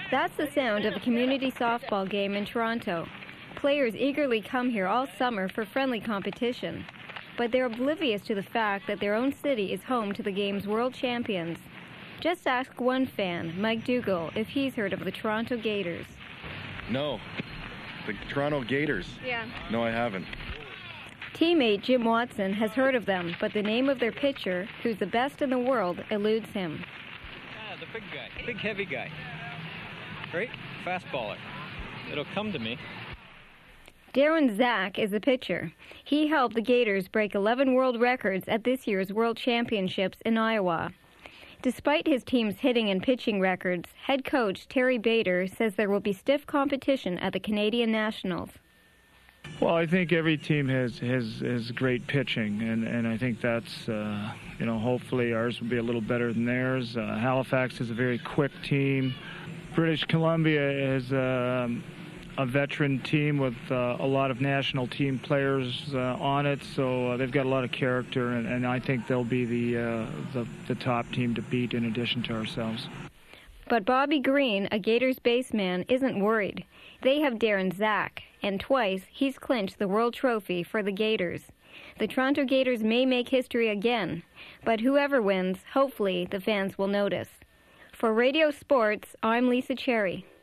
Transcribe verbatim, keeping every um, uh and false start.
That's the sound of a community softball game in Toronto. Players eagerly come here all summer for friendly competition, but they're oblivious to the fact that their own city is home to the game's world champions. Just ask one fan, Mike Dougal, if he's heard of the Toronto Gators. No. The Toronto Gators? Yeah. No, I haven't. Teammate Jim Watson has heard of them, but the name of their pitcher, who's the best in the world, eludes him. Ah, the big guy, big heavy guy. Great fastballer. It'll come to me. Darren Zak is the pitcher. He helped the Gators break eleven world records at this year's World Championships in Iowa. Despite his team's hitting and pitching records, head coach Terry Bader says there will be stiff competition at the Canadian Nationals. Well, I think every team has has, has great pitching, and, and I think that's, uh, you know, hopefully ours will be a little better than theirs. Uh, Halifax is a very quick team. British Columbia is uh, a veteran team with uh, a lot of national team players uh, on it, so uh, they've got a lot of character, and, and I think they'll be the, uh, the the top team to beat in addition to ourselves. But Bobby Green, a Gators baseman, isn't worried. They have Darren Zak, and twice he's clinched the World Trophy for the Gators. The Toronto Gators may make history again, but whoever wins, hopefully the fans will notice. For Radio Sports, I'm Lisa Cherry.